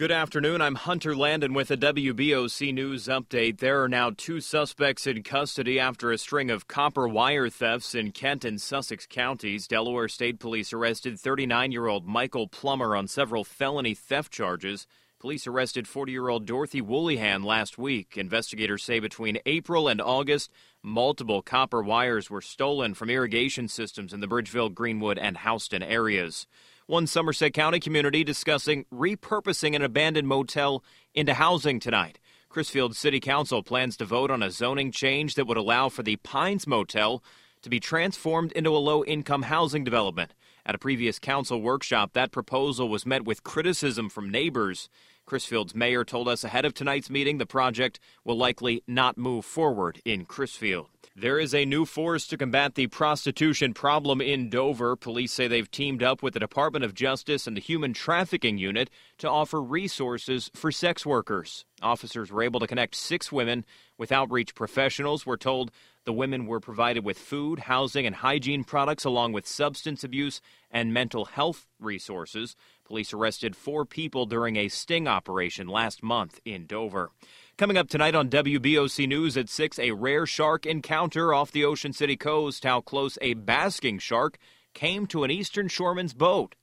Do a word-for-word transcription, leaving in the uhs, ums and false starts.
Good afternoon. I'm Hunter Landon with a W B O C News update. There are now two suspects in custody after a string of copper wire thefts in Kent and Sussex counties. Delaware State Police arrested thirty-nine-year-old Michael Plummer on several felony theft charges. Police arrested forty-year-old Dorothy Woollyhan last week. Investigators say between April and August, multiple copper wires were stolen from irrigation systems in the Bridgeville, Greenwood, and Houston areas. One Somerset County community discussing repurposing an abandoned motel into housing tonight. Crisfield City Council plans to vote on a zoning change that would allow for the Pines Motel to be transformed into a low-income housing development. At a previous council workshop, that proposal was met with criticism from neighbors. Crisfield's mayor told us ahead of tonight's meeting the project will likely not move forward in Crisfield. There is a new force to combat the prostitution problem in Dover. Police say they've teamed up with the Department of Justice and the Human Trafficking Unit to offer resources for sex workers. Officers were able to connect six women with outreach professionals. We're told the women were provided with food, housing, and hygiene products, along with substance abuse and mental health resources. Police arrested four people during a sting operation last month in Dover. Coming up tonight on W B O C News at six, a rare shark encounter off the Ocean City coast. How close a basking shark came to an Eastern Shoreman's boat.